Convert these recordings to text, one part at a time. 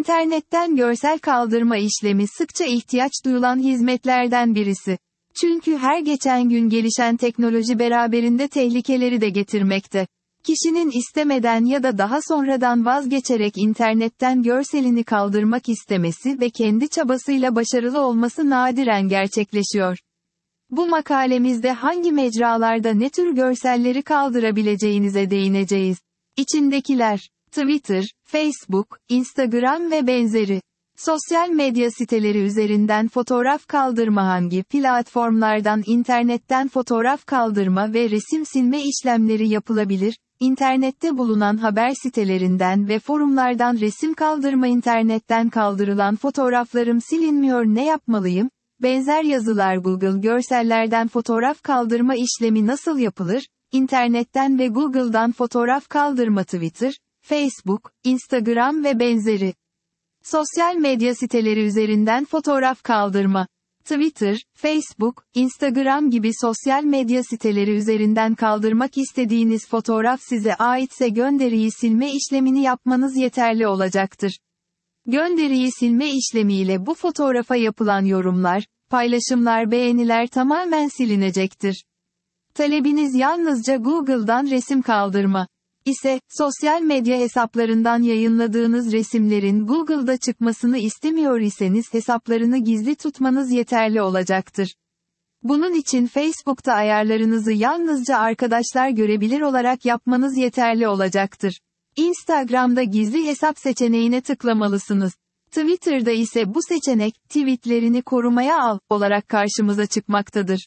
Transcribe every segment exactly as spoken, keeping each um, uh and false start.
İnternetten görsel kaldırma işlemi sıkça ihtiyaç duyulan hizmetlerden birisi. Çünkü her geçen gün gelişen teknoloji beraberinde tehlikeleri de getirmekte. Kişinin istemeden ya da daha sonradan vazgeçerek internetten görselini kaldırmak istemesi ve kendi çabasıyla başarılı olması nadiren gerçekleşiyor. Bu makalemizde hangi mecralarda ne tür görselleri kaldırabileceğinize değineceğiz. İçindekiler: Twitter, Facebook, Instagram ve benzeri. Sosyal medya siteleri üzerinden fotoğraf kaldırma. Hangi platformlardan internetten fotoğraf kaldırma ve resim silme işlemleri yapılabilir? İnternette bulunan haber sitelerinden ve forumlardan resim kaldırma. İnternetten kaldırılan fotoğraflarım silinmiyor, ne yapmalıyım? Benzer yazılar. Google görsellerden fotoğraf kaldırma işlemi nasıl yapılır? İnternetten ve Google'dan fotoğraf kaldırma. Twitter, Facebook, Instagram ve benzeri. Sosyal medya siteleri üzerinden fotoğraf kaldırma. Twitter, Facebook, Instagram gibi sosyal medya siteleri üzerinden kaldırmak istediğiniz fotoğraf size aitse gönderiyi silme işlemini yapmanız yeterli olacaktır. Gönderiyi silme işlemiyle bu fotoğrafa yapılan yorumlar, paylaşımlar, beğeniler tamamen silinecektir. Talebiniz yalnızca Google'dan resim kaldırma ise, sosyal medya hesaplarından yayınladığınız resimlerin Google'da çıkmasını istemiyor iseniz hesaplarını gizli tutmanız yeterli olacaktır. Bunun için Facebook'ta ayarlarınızı yalnızca arkadaşlar görebilir olarak yapmanız yeterli olacaktır. Instagram'da gizli hesap seçeneğine tıklamalısınız. Twitter'da ise bu seçenek, tweetlerini korumaya al, olarak karşımıza çıkmaktadır.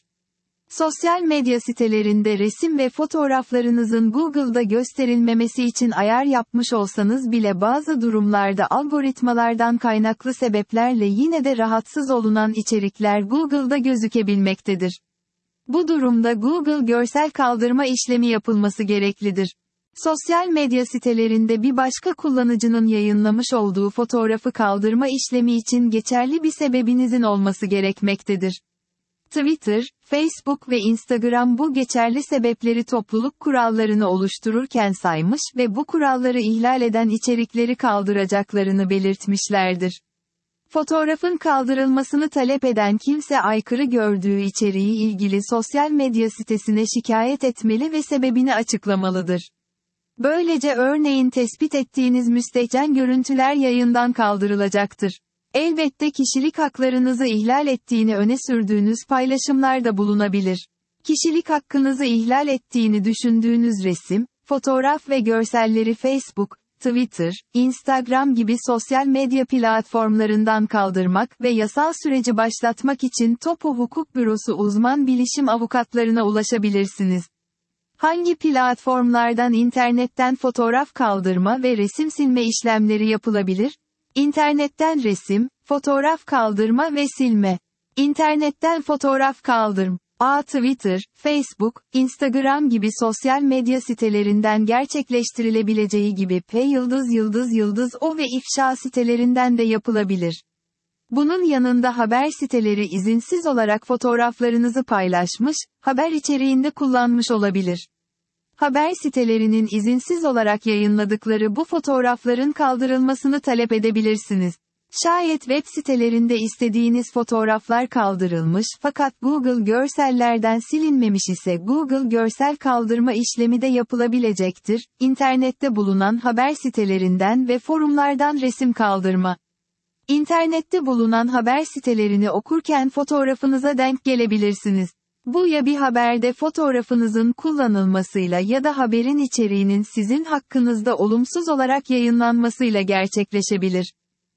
Sosyal medya sitelerinde resim ve fotoğraflarınızın Google'da gösterilmemesi için ayar yapmış olsanız bile bazı durumlarda algoritmalardan kaynaklı sebeplerle yine de rahatsız olunan içerikler Google'da gözükebilmektedir. Bu durumda Google görsel kaldırma işlemi yapılması gereklidir. Sosyal medya sitelerinde bir başka kullanıcının yayınlamış olduğu fotoğrafı kaldırma işlemi için geçerli bir sebebinizin olması gerekmektedir. Twitter, Facebook ve Instagram bu geçerli sebepleri topluluk kurallarını oluştururken saymış ve bu kuralları ihlal eden içerikleri kaldıracaklarını belirtmişlerdir. Fotoğrafın kaldırılmasını talep eden kimse aykırı gördüğü içeriği ilgili sosyal medya sitesine şikayet etmeli ve sebebini açıklamalıdır. Böylece örneğin tespit ettiğiniz müstehcen görüntüler yayından kaldırılacaktır. Elbette kişilik haklarınızı ihlal ettiğini öne sürdüğünüz paylaşımlarda bulunabilir. Kişilik hakkınızı ihlal ettiğini düşündüğünüz resim, fotoğraf ve görselleri Facebook, Twitter, Instagram gibi sosyal medya platformlarından kaldırmak ve yasal süreci başlatmak için Topo Hukuk Bürosu uzman bilişim avukatlarına ulaşabilirsiniz. Hangi platformlardan internetten fotoğraf kaldırma ve resim silme işlemleri yapılabilir? İnternetten resim, fotoğraf kaldırma ve silme. İnternetten fotoğraf kaldırma. A. Twitter, Facebook, Instagram gibi sosyal medya sitelerinden gerçekleştirilebileceği gibi P yıldız yıldız yıldız O ve ifşa sitelerinden de yapılabilir. Bunun yanında haber siteleri izinsiz olarak fotoğraflarınızı paylaşmış, haber içeriğinde kullanmış olabilir. Haber sitelerinin izinsiz olarak yayınladıkları bu fotoğrafların kaldırılmasını talep edebilirsiniz. Şayet web sitelerinde istediğiniz fotoğraflar kaldırılmış fakat Google görsellerden silinmemiş ise Google görsel kaldırma işlemi de yapılabilecektir. İnternette bulunan haber sitelerinden ve forumlardan resim kaldırma. İnternette bulunan haber sitelerini okurken fotoğrafınıza denk gelebilirsiniz. Bu ya bir haberde fotoğrafınızın kullanılmasıyla ya da haberin içeriğinin sizin hakkınızda olumsuz olarak yayınlanmasıyla gerçekleşebilir.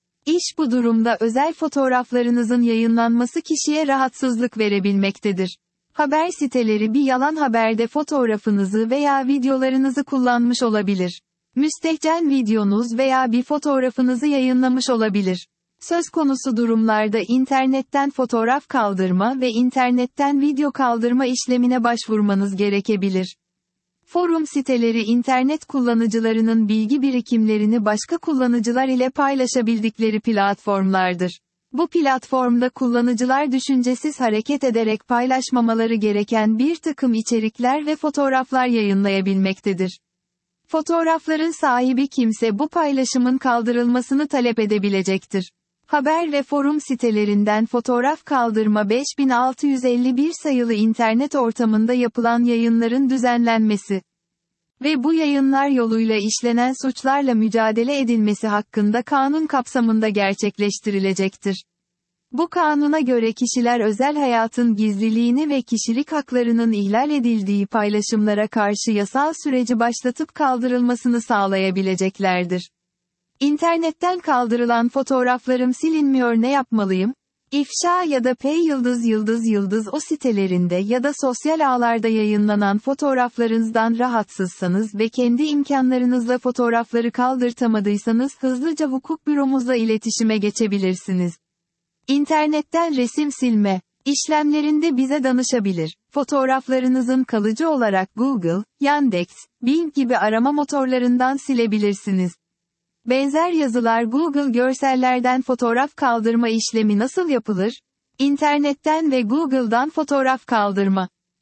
İş bu durumda özel fotoğraflarınızın yayınlanması kişiye rahatsızlık verebilmektedir. Haber siteleri bir yalan haberde fotoğrafınızı veya videolarınızı kullanmış olabilir. Müstehcen videonuz veya bir fotoğrafınızı yayınlamış olabilir. Söz konusu durumlarda internetten fotoğraf kaldırma ve internetten video kaldırma işlemine başvurmanız gerekebilir. Forum siteleri internet kullanıcılarının bilgi birikimlerini başka kullanıcılar ile paylaşabildikleri platformlardır. Bu platformda kullanıcılar düşüncesiz hareket ederek paylaşmamaları gereken bir takım içerikler ve fotoğraflar yayınlayabilmektedir. Fotoğrafların sahibi kimse bu paylaşımın kaldırılmasını talep edebilecektir. Haber ve forum sitelerinden fotoğraf kaldırma beş bin altı yüz elli bir sayılı internet ortamında yapılan yayınların düzenlenmesi ve bu yayınlar yoluyla işlenen suçlarla mücadele edilmesi hakkında kanun kapsamında gerçekleştirilecektir. Bu kanuna göre kişiler özel hayatın gizliliğini ve kişilik haklarının ihlal edildiği paylaşımlara karşı yasal süreci başlatıp kaldırılmasını sağlayabileceklerdir. İnternetten kaldırılan fotoğraflarım silinmiyor, ne yapmalıyım? İfşa ya da P yıldız yıldız yıldız o sitelerinde ya da sosyal ağlarda yayınlanan fotoğraflarınızdan rahatsızsanız ve kendi imkanlarınızla fotoğrafları kaldırtamadıysanız hızlıca hukuk büromuzla iletişime geçebilirsiniz. İnternetten resim silme işlemlerinde bize danışabilir. Fotoğraflarınızın kalıcı olarak Google, Yandex, Bing gibi arama motorlarından silebilirsiniz. Benzer yazılar Google görsellerden fotoğraf kaldırma işlemi nasıl yapılır? İnternetten ve Google'dan fotoğraf kaldırma